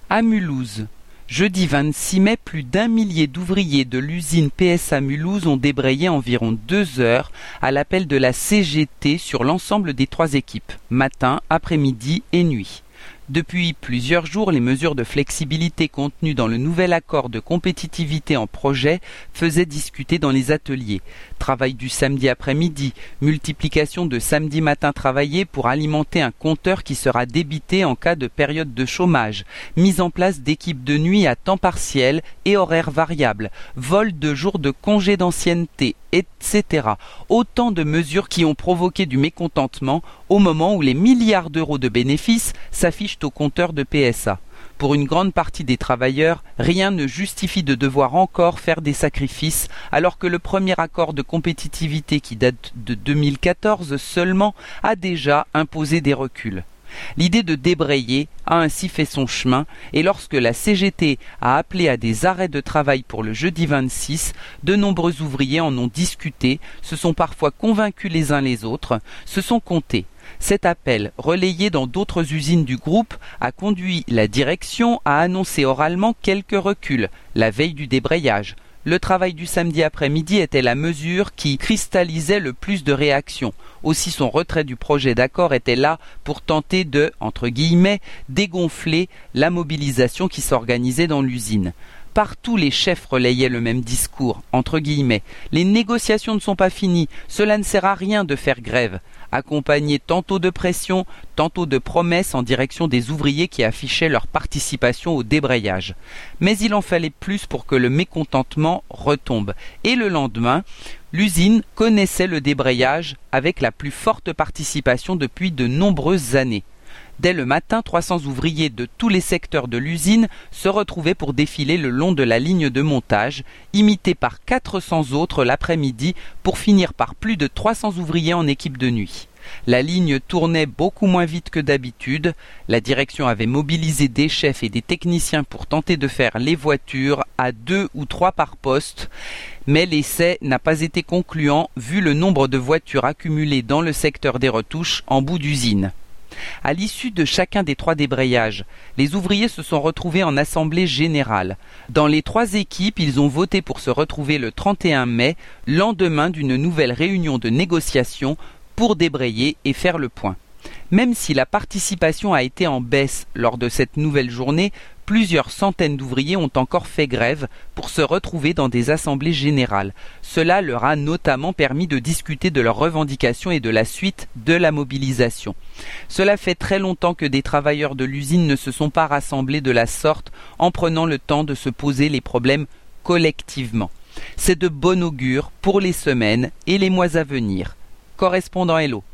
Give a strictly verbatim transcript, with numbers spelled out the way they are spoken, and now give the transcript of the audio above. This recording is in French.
À Mulhouse. Jeudi vingt-six mai, plus d'un millier d'ouvriers de l'usine P S A Mulhouse ont débrayé environ deux heures à l'appel de la C G T sur l'ensemble des trois équipes, matin, après-midi et nuit. Depuis plusieurs jours, les mesures de flexibilité contenues dans le nouvel accord de compétitivité en projet faisaient discuter dans les ateliers. Travail du samedi après-midi, multiplication de samedi matin travaillé pour alimenter un compteur qui sera débité en cas de période de chômage, mise en place d'équipes de nuit à temps partiel et horaires variables, vol de jours de congé d'ancienneté, et cetera. Autant de mesures qui ont provoqué du mécontentement au moment où les milliards d'euros de bénéfices s'affichent au compteur de P S A. Pour une grande partie des travailleurs, rien ne justifie de devoir encore faire des sacrifices, alors que le premier accord de compétitivité qui date de deux mille quatorze seulement a déjà imposé des reculs. L'idée de débrayer a ainsi fait son chemin et lorsque la C G T a appelé à des arrêts de travail pour le jeudi vingt-six, de nombreux ouvriers en ont discuté, se sont parfois convaincus les uns les autres, se sont comptés. Cet appel, relayé dans d'autres usines du groupe, a conduit la direction à annoncer oralement quelques reculs, la veille du débrayage. Le travail du samedi après-midi était la mesure qui cristallisait le plus de réactions. Aussi son retrait du projet d'accord était là pour tenter de, entre guillemets, dégonfler la mobilisation qui s'organisait dans l'usine. Partout les chefs relayaient le même discours, entre guillemets. Les négociations ne sont pas finies, cela ne sert à rien de faire grève. Accompagné tantôt de pression, tantôt de promesses en direction des ouvriers qui affichaient leur participation au débrayage. Mais il en fallait plus pour que le mécontentement retombe. Et le lendemain, l'usine connaissait le débrayage avec la plus forte participation depuis de nombreuses années. Dès le matin, trois cents ouvriers de tous les secteurs de l'usine se retrouvaient pour défiler le long de la ligne de montage, imités par quatre cents autres l'après-midi pour finir par plus de trois cents ouvriers en équipe de nuit. La ligne tournait beaucoup moins vite que d'habitude. La direction avait mobilisé des chefs et des techniciens pour tenter de faire les voitures à deux ou trois par poste, mais l'essai n'a pas été concluant vu le nombre de voitures accumulées dans le secteur des retouches en bout d'usine. À l'issue de chacun des trois débrayages, les ouvriers se sont retrouvés en assemblée générale. Dans les trois équipes, ils ont voté pour se retrouver le trente et un mai, lendemain d'une nouvelle réunion de négociation pour débrayer et faire le point. Même si la participation a été en baisse lors de cette nouvelle journée, plusieurs centaines d'ouvriers ont encore fait grève pour se retrouver dans des assemblées générales. Cela leur a notamment permis de discuter de leurs revendications et de la suite de la mobilisation. Cela fait très longtemps que des travailleurs de l'usine ne se sont pas rassemblés de la sorte en prenant le temps de se poser les problèmes collectivement. C'est de bon augure pour les semaines et les mois à venir. Correspondant Hello.